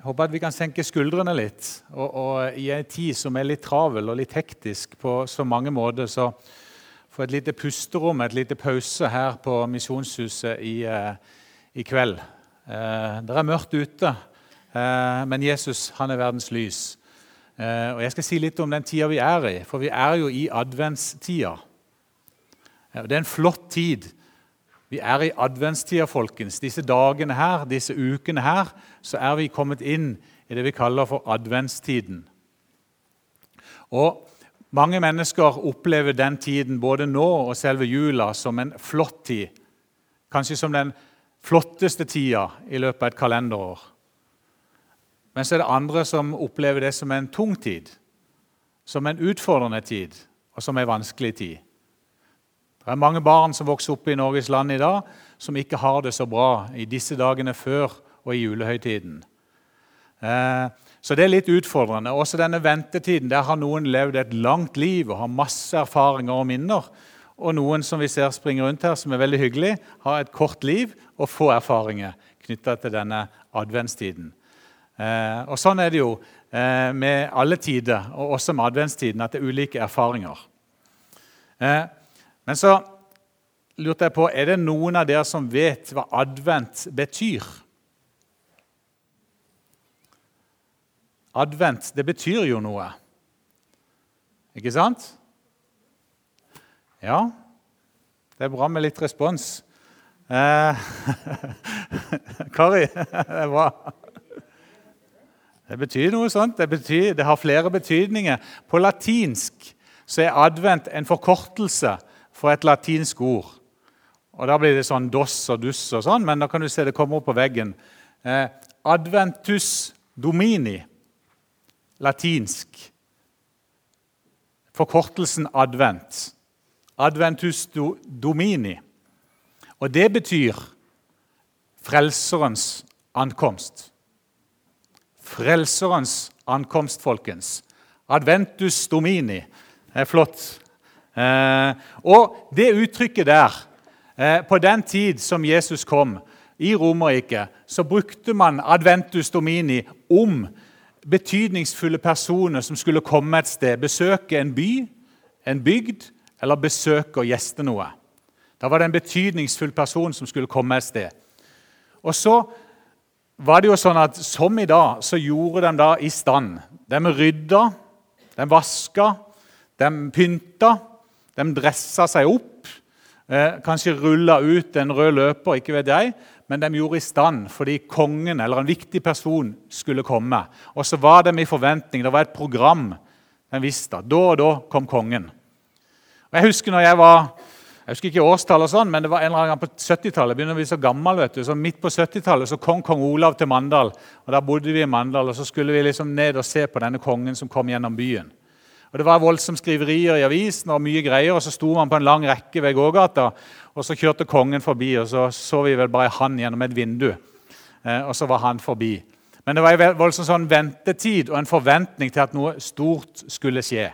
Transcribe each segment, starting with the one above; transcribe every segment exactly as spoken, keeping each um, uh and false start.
Jeg håper at vi kan senke skuldrene litt, og, og i en tid som er litt travel og litt hektisk på så mange måter, så få et lite pusterom, et lite pause her på Misjonshuset i, eh, i kveld. Eh, det er mørkt ute, eh, men Jesus, han er verdens lys. Eh, og jeg skal si litt om den tida vi er i, for vi er jo i adventstida. Eh, det er en flott tid. Vi er i adventstida, folkens. Disse dagene her, disse ukene her, så er vi kommet inn i det vi kaller for adventstiden. Og mange mennesker opplever den tiden, både nå og selve jula, som en flott tid. Kanskje som den flotteste tida i løpet av et kalenderår. Men så er det andre som opplever det som en tung tid, som en utfordrende tid, og som en vanskelig tid. Det er mange barn som vokser opp i Norges land i dag, som ikke har det så bra i disse dagene før og i julehøytiden. Eh, så det er litt utfordrende. Også denne ventetiden, der har noen levd et langt liv og har masse erfaringer og minner. Og noen som vi ser springer rundt her, som er veldig hyggelig, har et kort liv og få erfaringer knyttet til denne adventstiden. Eh, og sånn er det jo eh, med alle tider, og også med adventstiden, at det er ulike erfaringer. Eh, Men så lurte jeg på, er det noen av dere som vet hva advent betyr? Advent, det betyr jo noe. Ikke sant? Ja, det er bra med litt respons. Eh, Kari, det er bra. Det betyr noe sånt. Det, betyr, det har flere betydninger. På latinsk så er advent en forkortelse for et latinsk ord. Og da blir det sånn dos og dus og sånn, men da kan du se det kommer opp på veggen. Eh, Adventus Domini, latinsk. Forkortelsen advent. Adventus do, Domini. Og det betyr frelserens ankomst. Frelserens ankomst, folkens. Adventus Domini. Det er flott. Eh, og det uttrykket der, eh, på den tid som Jesus kom i Romerriket, så brukte man Adventus Domini om betydningsfulle personer som skulle komme et sted, besøke en by, en bygd, eller besøke og gjeste noe. Da var det en betydningsfull person som skulle komme et sted. Og så var det jo sånn at som i dag, så gjorde de da i stand. De rydda, de vaska, de pynta, de dressa seg opp, eh, kanskje rulla ut en rød løper, ikke vet jeg, men de gjorde i stand fordi kongen eller en viktig person skulle komme. Og så var de i forventning, det var et program, de visste, da og da kom kongen. Og jeg husker når jeg var, jeg husker ikke årstall og sånn, men det var en eller annen gang på syttitallet, begynner vi så gammel, vet du, så midt på syttitallet så kom kong Olav til Mandal, og da bodde vi i Mandal, og så skulle vi liksom ned og se på denne kongen som kom gjennom byen. Og det var voldsomme skriverier i avisen og mye greier, og så sto man på en lang rekke ved gågata, og så kjørte kongen forbi, og så så vi vel bare han gjennom et vindu, eh, og så var han forbi. Men det var en voldsom sånn ventetid og en forventning til at noe stort skulle skje.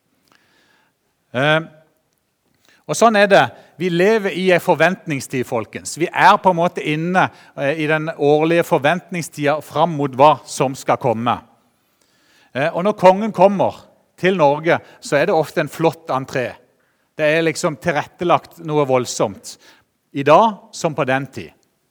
Eh, og sånn er det. Vi lever i en forventningstid, folkens. Vi er på en måte inne eh, i den årlige forventningstida fram mot hva som skal komme. Eh, og når kongen kommer til Norge, så er det ofte en flott entré. Det er liksom tilrettelagt noe voldsomt. I dag som på den tid.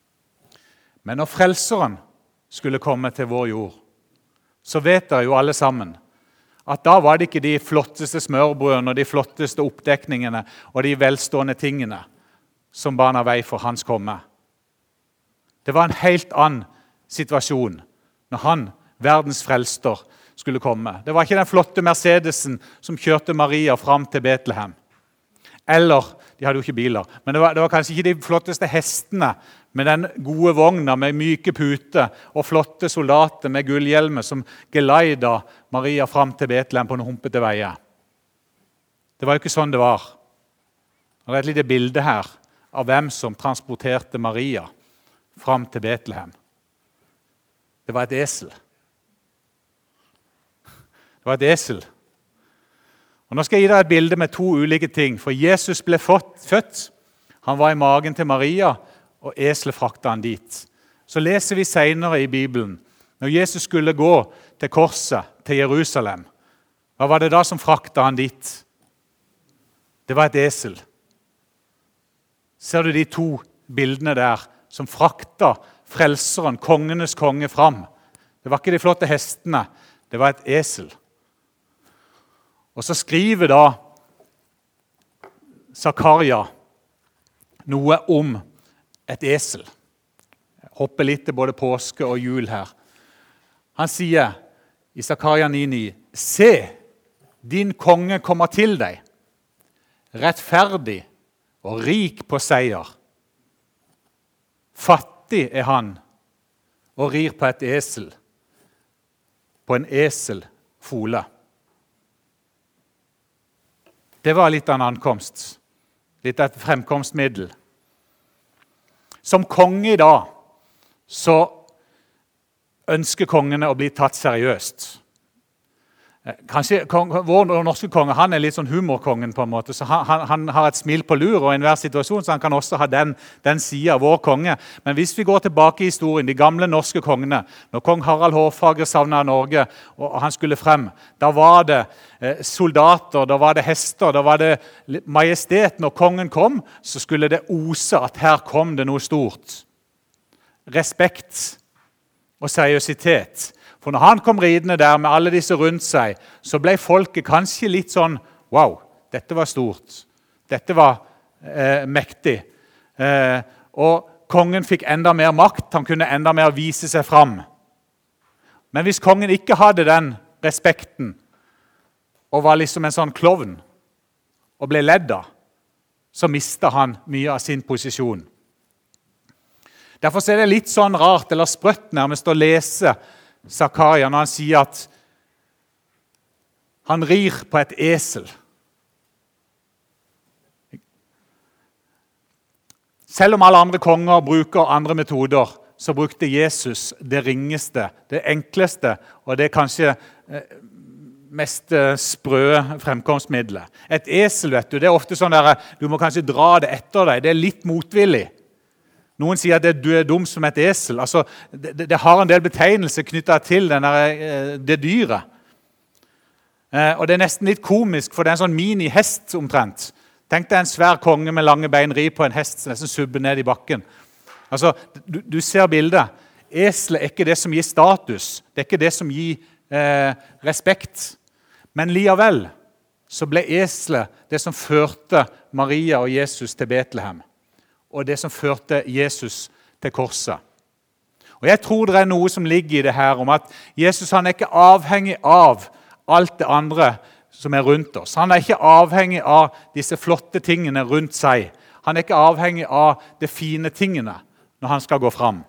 Men når frelseren skulle komme til vår jord, så vet dere jo alle sammen at da var det ikke de flotteste smørbrødene og de flotteste oppdekningene og de velstående tingene som bana vei for hans komme. Det var en helt annen situasjon når han, verdens frelster, skulle komme. Det var ikke den flotte Mercedesen som kjørte Maria fram til Betlehem. Eller, de hadde jo ikke biler, men det var, det var kanskje ikke de flotteste hestene med den gode vogna med myke pute og flotte soldater med gullhjelmer som geleida Maria fram til Betlehem på noen humpete veier. Det var jo ikke sånn det var. Det er et lite bilde her av hvem som transporterte Maria fram til Betlehem. Det var et esel. Det var et esel. Og nå skal jeg gi deg et bilde med to ulike ting. For Jesus ble født. Han var i magen til Maria, og eselet frakta han dit. Så leser vi senere i Bibelen Når Jesus skulle gå til korset, til Jerusalem, hva var det da som frakta han dit? Det var et esel. Ser du de to bildene der som frakta frelseren, kongenes konge, fram? Det var ikke de flotte hestene, det var et esel. Og så skriver da Zakaria noe om et esel. Jeg hopper litt til både påske og jul her. Han sier i Zakaria ni ni, «Se, din konge kommer til deg, rettferdig og rik på seier. Fattig er han og rir på et esel, på en eselfole.» Det var litt av en ankomst, litt av et fremkomstmiddel. Som konge i dag, så ønsker kongene å bli tatt seriøst. Kanskje kong, vår norske konge, han er litt sånn humorkongen på en måte, så han, han, han har et smil på lur og i enhver situasjon, så han kan også ha den, den siden av vår konge. Men hvis vi går tilbake i historien, de gamle norske kongene, når kong Harald Hårfagre savnet Norge, og han skulle frem, da var det eh, soldater, da var det hester, da var det majestet. Når kongen kom, så skulle det ose at her kom det noe stort. Respekt og seriøsitet. For når han kom ridende der med alle disse rundt seg, så ble folket kanskje litt sånn, wow, dette var stort, dette var eh, mektig. Eh, og kongen fikk enda mer makt, han kunne enda mer vise seg fram. Men hvis kongen ikke hadde den respekten, og var liksom en sånn klovn, og ble ledd av, så mistet han mye av sin posisjon. Derfor er det litt sånn rart, eller sprøtt nærmest å lese Zakaria når han sier at han rir på et esel. Selv om alle andre konger bruker andre metoder, så brukte Jesus det ringeste, det enkleste, og det kanskje mest sprø fremkomstmiddelet. Et esel, vet du, det er ofte sånn der, du må kanskje dra det etter deg, det er litt motvillig. Noen sier at du er dum som et esel. Altså, det, det har en del betegnelser knyttet til denne, det dyret. Eh, og det er nesten litt komisk, for det er en sånn mini-hest omtrent. Tenk deg en svær konge med lange bein ri på en hest som nesten subber ned i bakken. Altså, du, du ser bildet. Eselet er ikke det som gir status. Det er ikke det som gir eh, respekt. Men likevel så ble eselet det som førte Maria og Jesus til Betlehem. Og det som førte Jesus til korset. Og jeg tror det er noe som ligger i det her, om at Jesus han er ikke avhengig av alt det andre som er rundt oss. Han er ikke avhengig av disse flotte tingene rundt seg. Han er ikke avhengig av de fine tingene når han skal gå fram.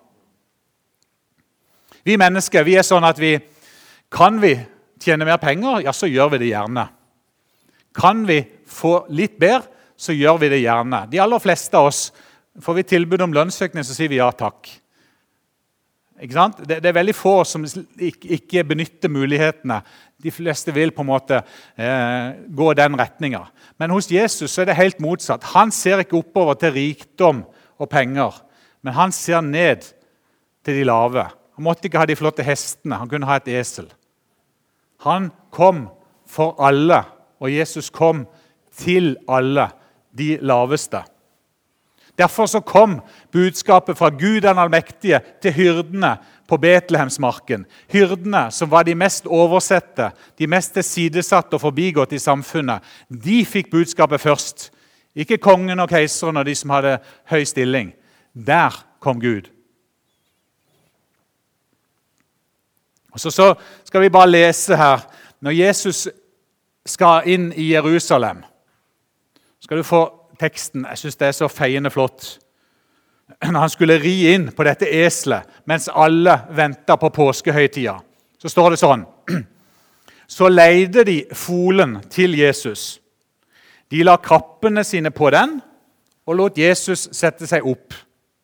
Vi mennesker, vi er sånn at vi, kan vi tjene mer penger, ja, så gjør vi det gjerne. Kan vi få litt bedre, så gjør vi det gjerne. De aller fleste av oss, får vi tilbud om lønnsøkning, så sier vi ja takk. Ikke sant? Det, det er veldig få som ikke, ikke benytter mulighetene. De fleste vil på en måte eh, gå den retningen. Men hos Jesus så er det helt motsatt. Han ser ikke oppover til rikdom og penger, men han ser ned til de lave. Han måtte ikke ha de flotte hestene, han kunne ha et esel. Han kom for alle, og Jesus kom til alle de laveste. Derfor så kom budskapet fra Gud den allmektige til hyrdene på Betlehemsmarken. Hyrdene som var de mest oversette, de mest tilsidesatte og forbigått i samfunnet. De fikk budskapet først. Ikke kongen og keiseren og de som hadde høy stilling. Der kom Gud. Og så, så skal vi bare lese her. Når Jesus skal inn i Jerusalem, skal du få teksten. Jeg synes det er så feiende flott. Når han skulle ri inn på dette eselet, mens alle ventet på påskehøytida, så står det sånn. Så leide de folen til Jesus. De la kappene sine på den, og lot Jesus sette seg opp.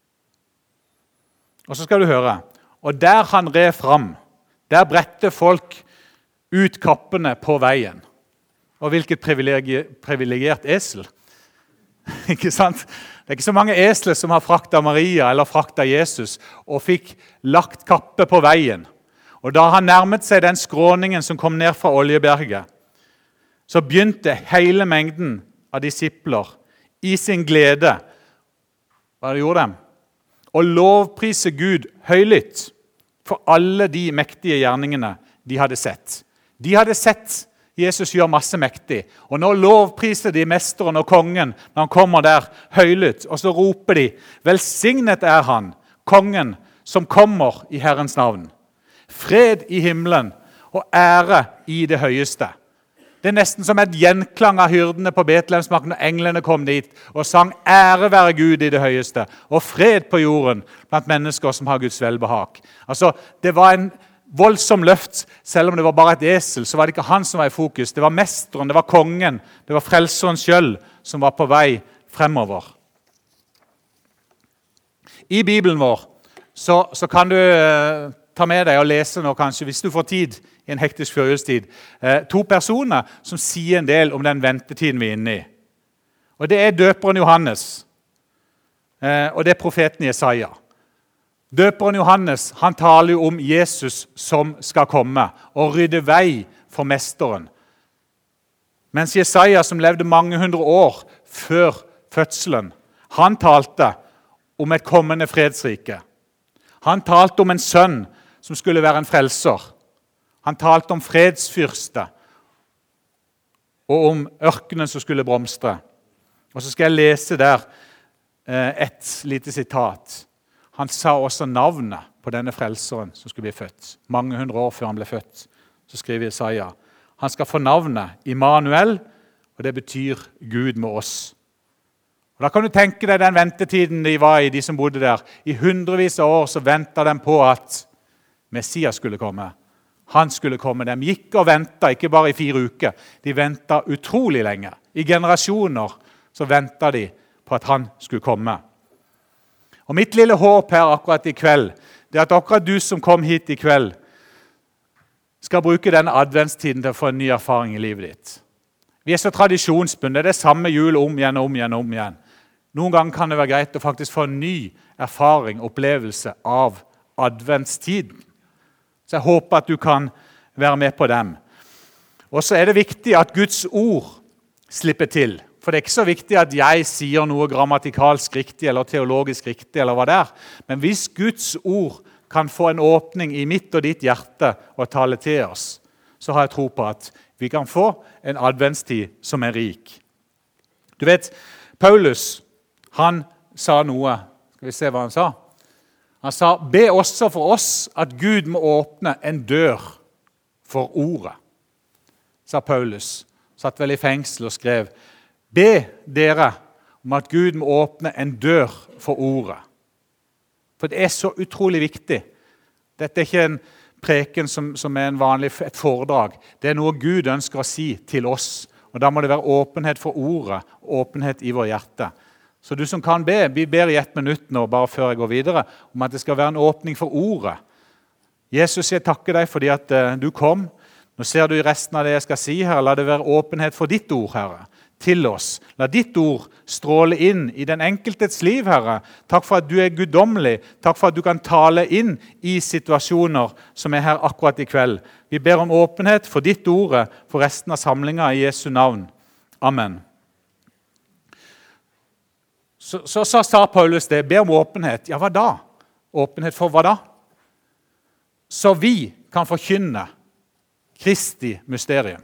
Og så skal du høre. Og der han red fram, der bredte folk ut kappene på veien. Og hvilket privilegert esel. Ikke sant? Det er ikke så mange esler som har fraktet Maria eller fraktet Jesus og fikk lagt kappe på veien. Og da han nærmet seg den skråningen som kom ned fra Oljeberget, så begynte hele mengden av disipler i sin glede, hva det gjorde dem? Å lovprise Gud høylytt for alle de mektige gjerningene de hadde sett. De hadde sett Jesus gjør masse mektig, og nå lovpriser de mesteren og kongen når han kommer der høylytt, og så roper de, velsignet er han, kongen som kommer i Herrens navn. Fred i himmelen og ære i det høyeste. Det er nesten som et gjenklang av hyrdene på Betlehemsmarken når englene kom dit og sang ære være Gud i det høyeste og fred på jorden blant mennesker som har Guds velbehag. Altså, det var en voldsom løft. Selv om det var bare et esel, så var det ikke han som var i fokus. Det var mesteren, det var kongen, det var frelseren selv som var på vei fremover. I Bibelen vår så, så kan du eh, ta med deg og lese nå kanskje, hvis du får tid i en hektisk førjulstid, eh, to personer som sier en del om den ventetiden vi er inne i. Og det er døperen Johannes, eh, og det er profeten Jesaja. Døperen Johannes, han taler jo om Jesus som skal komme og rydde vei for mesteren. Mens Jesaja, som levde mange hundre år før fødselen, han talte om et kommende fredsrike. Han talte om en sønn som skulle være en frelser. Han talte om fredsfyrste og om ørkenen som skulle blomstre. Og så skal jeg lese der eh, et lite sitat. Han sa også navnet på denne frelseren som skulle bli født. Mange hundre år før han ble født, så skriver Jesaja. Han skal få navnet Immanuel, og det betyr Gud med oss. Og da kan du tenke deg den ventetiden de var i, de som bodde der. I hundrevis av år så ventet de på at Messias skulle komme. Han skulle komme. De gikk og ventet, ikke bare i fire uker. De ventet utrolig lenge. I generasjoner så ventet de på at han skulle komme. Og mitt lille håp her akkurat i kveld, det er at akkurat du som kom hit i kveld, skal bruke denne adventstiden til å få en ny erfaring i livet ditt. Vi er så tradisjonsbundet, det er det samme jul om igjen og om igjen og om igjen. Noen ganger kan det være greit å faktisk få en ny erfaring, opplevelse av adventstiden. Så jeg håper at du kan være med på dem. Og så er det viktig at Guds ord slipper til. For det er ikke så viktig at jeg sier noe grammatikalsk riktig eller teologisk riktig, eller hva det er. Men hvis Guds ord kan få en åpning i mitt og ditt hjerte og tale til oss, så har jeg tro på at vi kan få en adventstid som er rik. Du vet, Paulus, han sa noe. Skal vi se hva han sa? Han sa, be også for oss at Gud må åpne en dør for ordet, sa Paulus. Satt vel i fengsel og skrev, be dere om at Gud må åpne en dør for ordet. For det er så utrolig viktig. Dette er ikke en preken som, som er en vanlig et foredrag. Det er noe Gud ønsker å si til oss. Og da må det være åpenhet for ordet, åpenhet i vår hjerte. Så du som kan be, vi ber i ett minutt nå, bare før jeg går videre, om at det skal være en åpning for ordet. Jesus, jeg takker deg fordi at uh, du kom. Nå ser du i resten av det jeg skal si her. La det være åpenhet for ditt ord, Herre, til oss. La ditt ord stråle inn i den enkeltes liv, Herre. Takk for at du er guddommelig. Takk for at du kan tale inn i situasjoner som er her akkurat i kveld. Vi ber om åpenhet for ditt ord, for resten av samlingen i Jesu navn. Amen. Så, så, så sa Paulus det, be om åpenhet. Ja, hva da? Åpenhet for hva da? Så vi kan forkynne Kristi mysterium.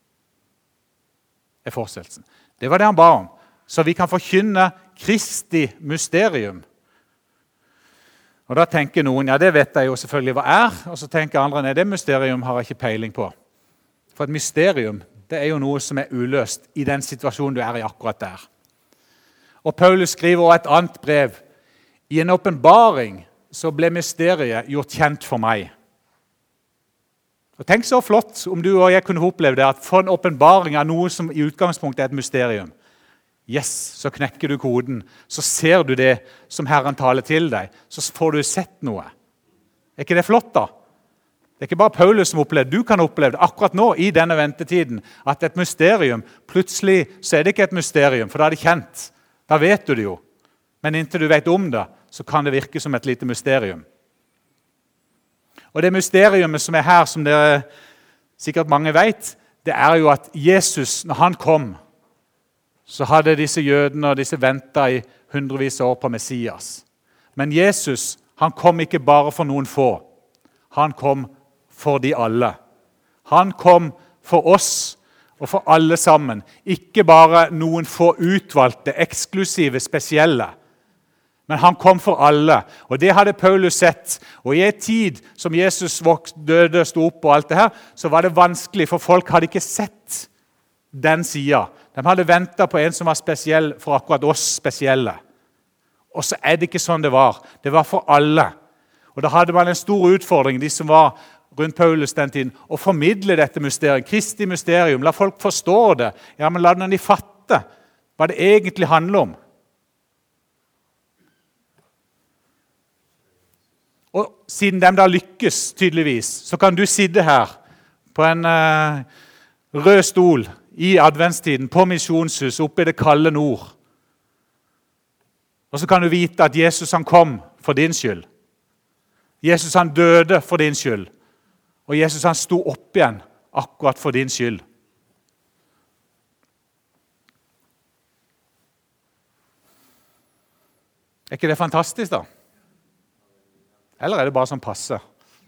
Er fortsettelsen. Det var det han ba om. Så vi kan forkynne Kristi mysterium. Og da tenker noen, ja det vet jeg jo selvfølgelig hva er, og så tenker andre, nei det mysterium har jeg ikke peiling på. For et mysterium, det er jo noe som er uløst i den situasjonen du er i akkurat der. Og Paulus skriver også et annet brev. I en åpenbaring så ble mysteriet gjort kjent for meg. Og tenk så flott om du og jeg kunne oppleve det, at få en åpenbaring av noe som i utgangspunktet er et mysterium. Yes, så knekker du koden, så ser du det som Herren taler til deg, så får du sett noe. Er ikke det flott da? Det er ikke bare Paulus som opplever det, du kan oppleve det akkurat nå i denne ventetiden, at et mysterium, plutselig så er det ikke et mysterium, for da er det kjent. Da vet du det jo. Men inntil du vet om det, så kan det virke som et lite mysterium. Og det mysteriet som er her, som dere sikkert mange vet, det er jo at Jesus, når han kom, så hadde disse jødene og disse ventet i hundrevis av år på Messias. Men Jesus, han kom ikke bare for noen få. Han kom for de alle. Han kom for oss og for alle sammen. Ikke bare noen få utvalgte, eksklusive, spesielle. Men han kom for alle, og det hadde Paulus sett. Og i en tid som Jesus døde, stod opp og alt det her, så var det vanskelig, for folk hadde ikke sett den siden. De hadde ventet på en som var spesiell for akkurat oss spesielle. Og så er det ikke sånn det var. Det var for alle. Og da hadde man en stor utfordring, de som var rundt Paulus den tiden, å formidle dette mysterium, Kristi mysterium, la folk forstå det. Ja, men la de fatte hva det egentlig handler om. Og siden de da lykkes tydeligvis, så kan du sitte her på en uh, rød stol i adventstiden, på misjonshus, oppe i det kalde nord. Og så kan du vite at Jesus han kom for din skyld. Jesus han døde for din skyld. Og Jesus han sto opp igjen akkurat for din skyld. Er ikke det fantastisk da? Eller er det bare sånn passe?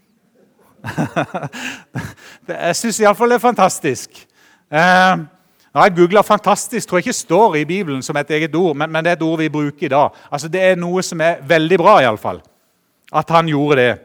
Jeg synes i alle fall det er fantastisk. Eh, når jeg googlet fantastisk, tror jeg ikke står i Bibelen som et eget ord, men, men det er et ord vi bruker i dag. Altså det er noe som er veldig bra i alle fall. At han gjorde det.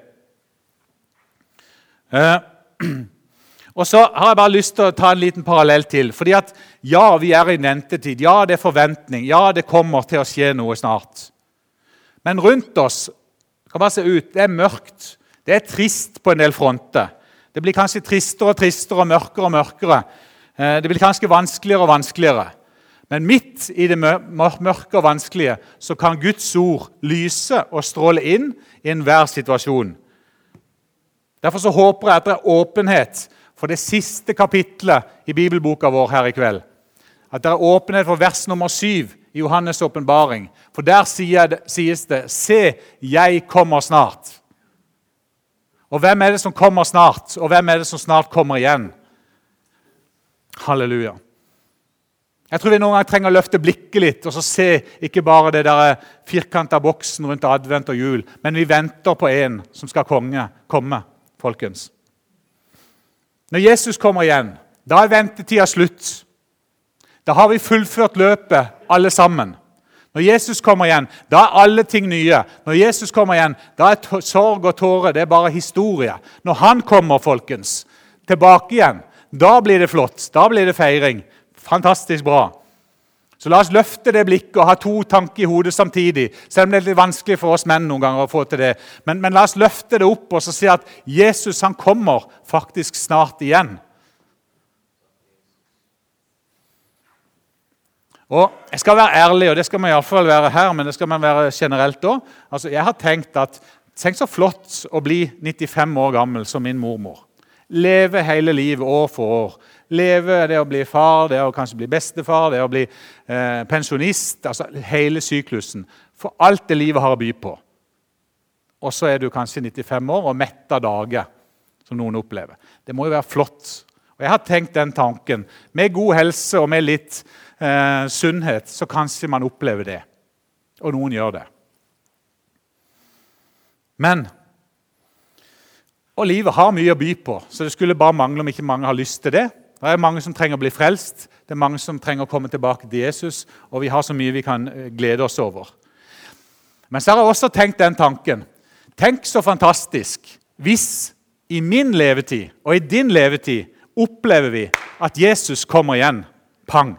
Eh, og så har jeg bare lyst til å ta en liten parallell til. Fordi at ja, vi er i ventetid. Ja, det er forventning. Ja, det kommer til å skje noe snart. Men rundt oss kan bare se ut, det er mørkt. Det er trist på en del fronter. Det blir kanskje tristere og tristere og mørkere og mørkere. Det blir kanskje vanskeligere og vanskeligere. Men midt i det mørke og vanskelige så kan Guds ord lyse og stråle inn i enhver situasjon. Derfor så håper jeg at det er åpenhet for det siste kapitlet i bibelboka vår her i kveld. At det er åpenhet for vers nummer syv i Johannes åpenbaring. For der sies det, se, jeg kommer snart. Og hvem er det som kommer snart? Og hvem er det som snart kommer igjen? Halleluja. Jeg tror vi noen gang trenger å løfte blikket litt, og så se ikke bare det der firkantet boksen rundt advent og jul, men vi venter på en som skal konge, komme, folkens. Når Jesus kommer igjen, da er ventetiden slutt. Da har vi fullført løpet alle sammen. Når Jesus kommer igjen, da er alle ting nye. Når Jesus kommer igjen, da er sorg og tårer, det er bare historie. Når han kommer, folkens, tilbake igjen, da blir det flott, da blir det feiring. Fantastisk bra. Så la oss løfte det blikket og ha to tanker i hodet samtidig, selv om det er litt vanskelig for oss menn noen ganger å få til det. Men, men la oss løfte det opp og så si at Jesus han kommer faktisk snart igjen. Og jeg skal være ærlig, og det skal man i alle fall være her, men det skal man være generelt også. Altså, jeg har tenkt at, tenk så flott å bli nittifem år gammel som min mormor. Leve hele livet år for år. Leve det å bli far, det å kanskje bli bestefar, det å bli eh, pensjonist, altså hele syklusen. For alt det livet har å by på. Og så er du kanskje nittifem år og mett av dager, som noen opplever. Det må jo være flott. Og jeg har tenkt den tanken. Med god helse og med litt eh, sunnhet, så kanskje man opplever det. Og noen gjør det. Men, og livet har mye å by på, så det skulle bare mangle om ikke mange har lyst til det. Det er mange som trenger å bli frelst, det er mange som trenger å komme tilbake til Jesus, og vi har så mye vi kan glede oss over. Men så har jeg også tenkt den tanken. Tenk så fantastisk hvis i min levetid og i din levetid opplever vi at Jesus kommer igjen. Pang!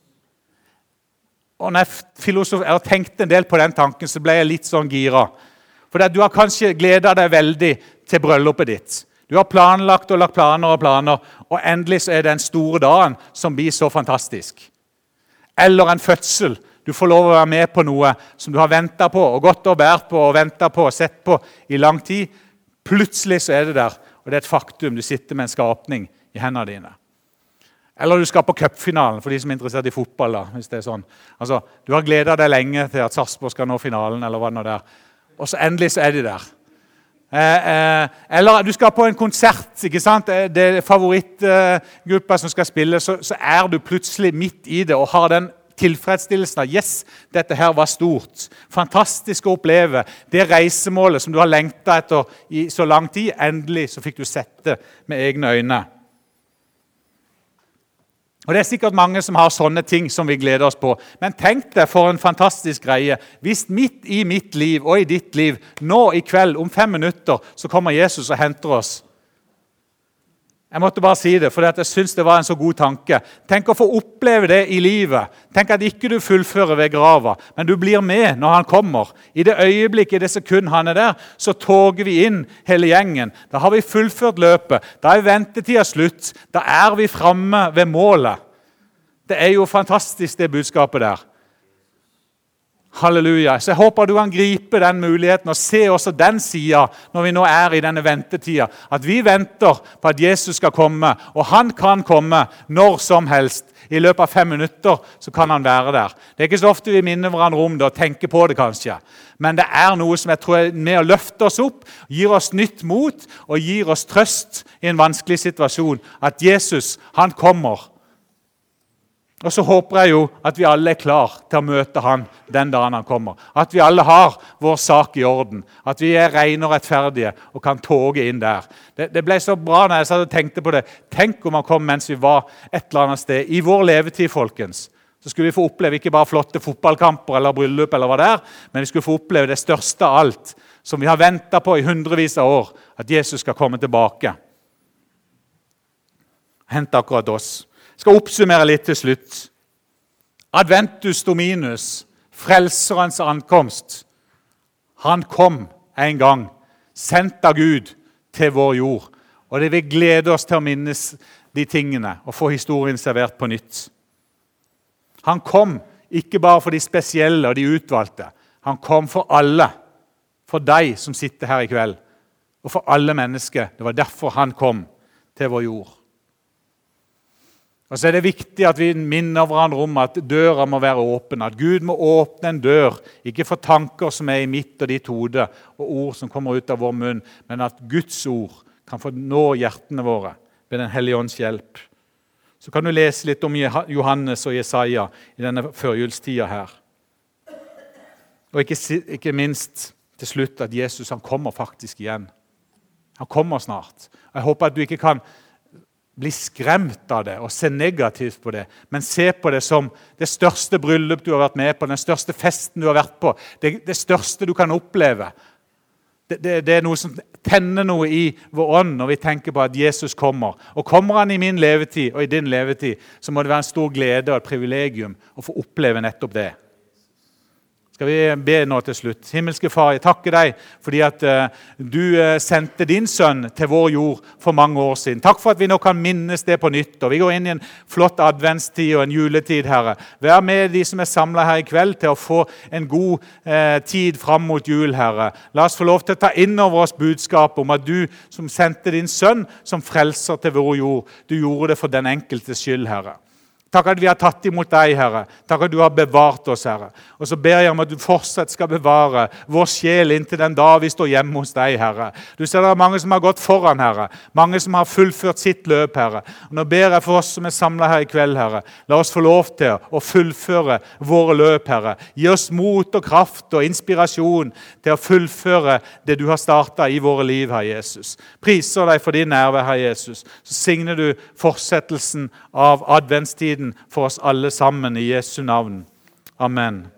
Og når jeg, filosof, jeg har tenkt en del på den tanken, så ble jeg litt sånn gira. For du har kanskje gledet deg veldig til brøllupet ditt. Du har planlagt og lagt planer og planer, og endelig så er det en stor dagen som blir så fantastisk. Eller en fødsel. Du får lov å være med på noe som du har ventet på, og gått og bært på, og ventet på, og sett på i lang tid. Plutselig så er det der, og det er et faktum. Du sitter med en skapning i hendene dine. Eller du skal på cupfinalen, for de som er interessert i fotball da, hvis det er sånn. Altså, du har gledet deg lenge til at Sarpsborg skal nå finalen, eller hva det nå er. Og så endelig så er de der. Eh, eh, eller du skal på en konsert, ikke sant? Det er favorittgruppa som skal spille, så, så er du plutselig midt i det og har den tilfredsstillelsen av yes, dette her var stort. Fantastisk å oppleve. Det reisemålet som du har lengtet etter i så lang tid, endelig så fikk du sett det med egne øyne. Og det er sikkert mange som har sånne ting som vi gleder oss på. Men tenk deg for en fantastisk greie. Hvis midt i mitt liv og i ditt liv, nå i kveld, om fem minutter, så kommer Jesus og henter oss. Jeg måtte bare si det, for jeg synes det var en så god tanke. Tenk å få oppleve det i livet. Tenk at ikke du fullfører ved grava, men du blir med når han kommer. I det øyeblikket, i det sekund han er der, så toger vi inn hele gjengen. Da har vi fullført løpet. Da er ventetida slutt. Da er vi fremme ved målet. Det er jo fantastisk det budskapet der. Halleluja. Så jeg håper du kan gripe den muligheten og se også den siden når vi nå er i denne ventetida. At vi venter på at Jesus skal komme, og han kan komme når som helst. I løpet av fem minutter så kan han være der. Det er ikke så ofte vi minner hverandre om det og tenker på det kanskje. Men det er noe som jeg tror er med å løfte oss opp, gir oss nytt mot og gir oss trøst i en vanskelig situasjon. At Jesus, han kommer. Og så håper jeg jo at vi alle er klar til å møte han den dagen han kommer. At vi alle har vår sak i orden. At vi er rene og rettferdige og kan toge inn der. Det, det ble så bra når jeg satt og tenkte på det. Tenk om han kom mens vi var et eller annet sted. I vår levetid, folkens, så skulle vi få oppleve ikke bare flotte fotballkamper eller bryllup eller hva det er, men vi skulle få oppleve det største av alt, som vi har ventet på i hundrevis av år, at Jesus skal komme tilbake. Hente akkurat oss. Jeg skal oppsummere litt til slutt. Adventus Dominus, frelserens ankomst. Han kom en gang, sendt av Gud til vår jord. Og det vil glede oss til å minnes de tingene og få historien servert på nytt. Han kom ikke bare for de spesielle og de utvalgte. Han kom for alle, for deg som sitter her i kveld, og for alle mennesker. Det var derfor han kom til vår jord. Og så er det viktig at vi minner hverandre om at døra må være åpen, at Gud må åpne en dør, ikke for tanker som er i mitt og ditt hode, og ord som kommer ut av vår munn, men at Guds ord kan få nå hjertene våre ved den hellige ånds hjelp. Så kan du lese litt om Johannes og Jesaja i denne førjulstida her. Og ikke, ikke minst til slutt at Jesus han kommer faktisk igjen. Han kommer snart. Og jeg håper at du ikke kan bli skremt av det og se negativt på det, men se på det som det største bryllup du har vært med på, den største festen du har vært på, det, det største du kan oppleve. Det, det, det er noe som tenner noe i vår ånd når vi tenker på at Jesus kommer. Og kommer han i min levetid og i din levetid, så må det være en stor glede og et privilegium å få oppleve nettopp det. Skal vi be nå til slutt. Himmelske Far, jeg takker deg fordi at uh, du uh, sendte din sønn til vår jord for mange år siden. Takk for at vi nå kan minnes det på nytt. Og vi går inn i en flott adventstid og en juletid, Herre. Vær med de som er samlet her i kveld til å få en god uh, tid fram mot jul, Herre. La oss få lov til å ta inn over oss budskap om at du som sendte din sønn som frelser til vår jord, du gjorde det for den enkeltes skyld, Herre. Takk at vi har tatt imot deg, Herre. Takk at du har bevart oss, Herre. Og så ber jeg om at du fortsatt skal bevare vår sjel inntil den dag vi står hjemme hos deg, Herre. Du ser det er mange som har gått foran, Herre. Mange som har fullført sitt løp, Herre. Og nå ber jeg for oss som er samlet her i kveld, Herre. La oss få lov til å fullføre våre løp, Herre. Gi oss mot og kraft og inspirasjon til å fullføre det du har startet i våre liv, Herre Jesus. Priser deg for din nærvær, Herre Jesus. Så signer du fortsettelsen av adventstiden for oss alle sammen i Jesu navn. Amen.